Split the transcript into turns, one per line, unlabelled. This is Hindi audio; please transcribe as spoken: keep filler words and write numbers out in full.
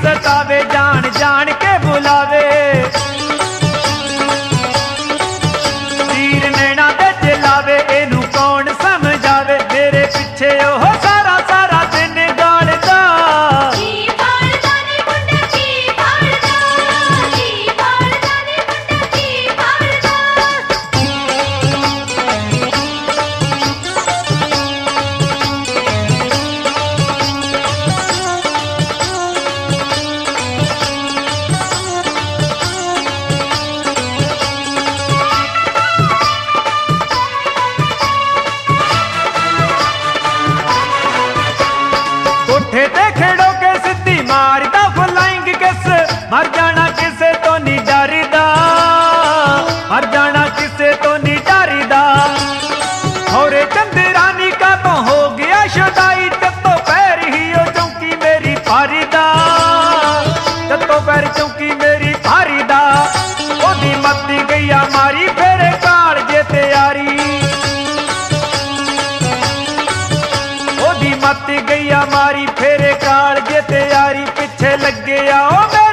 सतावे जान जान के बुलावे तीर नैना दे जलावे एनू कौन समझावे मेरे पीछे ओह सारा सारा दिन गालदा कोठे ते खेड़ो के सिद्धि मारदा फ्लाइंग किस मर जाना किसे तो नहीं डरदा मर जाना किसे तो नहीं डरदा होरे चंद्रानी का तो हो गया शुदाई तत्तो पैर ही ओ चौकी मेरी फारिदा तत्तो पैर चौकी मेरी फारिदा ओदी मत्ती गईया मारी फेरे काल जे तैयारी मत गईया मारी फेरे काल जे तैयारी पीछे लगे आओ।